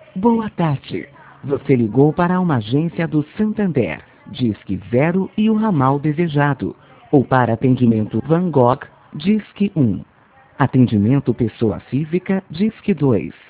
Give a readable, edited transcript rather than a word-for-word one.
Boa tarde. Você ligou para uma agência do Santander, Disque 0 e o ramal desejado. Ou para atendimento Van Gogh, Disque 1. Atendimento pessoa física, Disque 2.